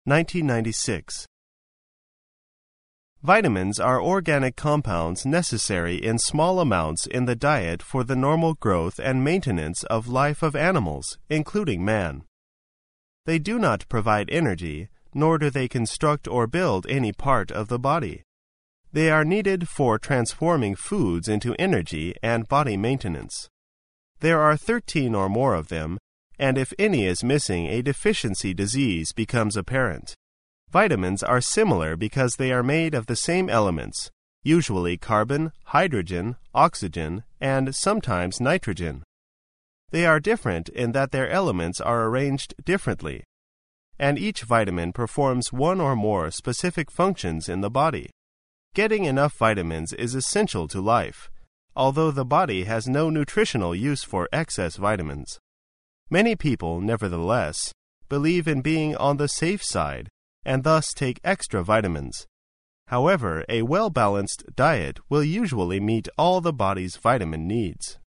1996. Vitamins are organic compounds necessary in small amounts in the diet for the normal growth and maintenance of life of animals, including man. They do not provide energy, nor do they construct or build any part of the body. They are needed for transforming foods into energy and body maintenance. There are 13 or more of them, and if any is missing, a deficiency disease becomes apparent. Vitamins are similar because they are made of the same elements, usually carbon, hydrogen, oxygen, and sometimes nitrogen. They are different in that their elements are arranged differently, and each vitamin performs one or more specific functions in the body. Getting enough vitamins is essential to life, although the body has no nutritional use for excess vitamins. Many people, nevertheless, believe in being on the safe side and thus take extra vitamins. However, a well-balanced diet will usually meet all the body's vitamin needs.